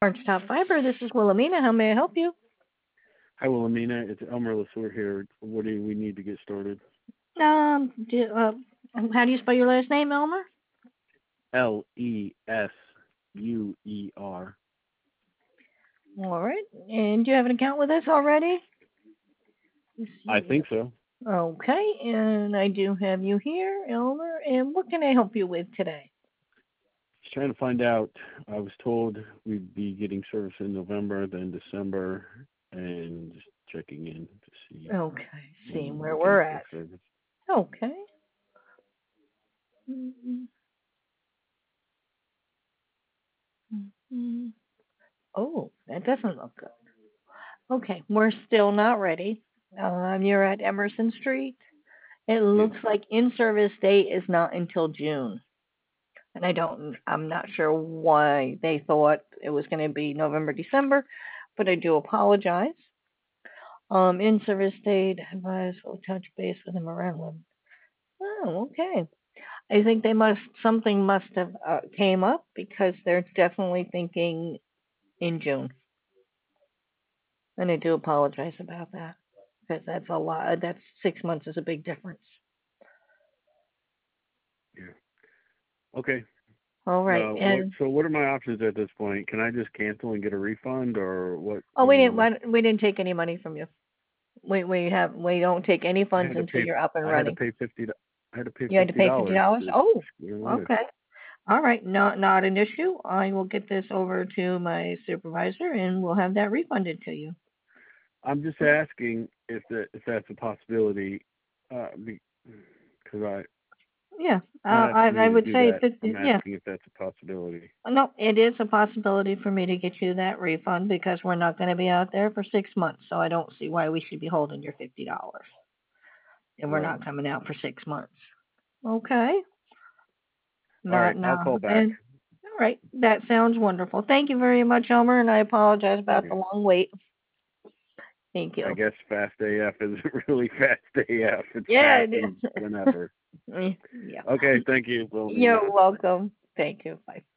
Orange Top Fiber, this is Wilhelmina. How may I help you? Hi, Wilhelmina. It's Elmer Lesueur here. What do we need to get started? Do, how do you spell your last name, Elmer? Lesuer. All right. And do you have an account with us already? Let's I see. think so. Okay, and I do have you here, Elmer. And what can I help you with today? Just trying to find out. I was told we'd be getting service in November, then December, and just checking in to see Okay, seeing when where we can we're at. expect service. Okay. Mm-hmm. Mm-hmm. Oh, that doesn't look good. Okay, we're still not ready. You're at Emerson Street. It Yes. looks like in-service date is not until June. And I'm not sure why they thought it was going to be November, December, but I do apologize. In-service date, advise will touch base with them around when. Oh, okay. I think something must have came up because they're definitely thinking in June. And I do apologize about that because that's a lot. That's 6 months is a big difference. Yeah. Okay. All right. What? And So, what are my options at this point? Can I just cancel and get a refund, or what? oh, we didn't take any money from you. We don't take any I funds had to until pay. you're up and I had to running. pay 50. I had to pay You had to pay $50 $50. to Oh, Square One. okay. All right. Not an issue. I will get this over to my supervisor and we'll have that refunded to you. I'm just asking if that's a possibility, because I Yeah. not I asking you I to would do say that. 50. I'm Yeah. asking if that's a possibility. No, it is a possibility for me to get you that refund because we're not going to be out there for 6 months. So I don't see why we should be holding your $50. And we're Right. not coming out for 6 months. Okay. All Not right. I'll now. call back. And all right, that sounds wonderful. Thank you very much, Elmer, and I apologize about Yeah. the long wait. Thank I you. guess fast AF is really fast AF. It's Yeah, fast it as is. whenever. Yeah. Okay. Thank you, You're Wilhelmina. welcome. Thank you. Bye.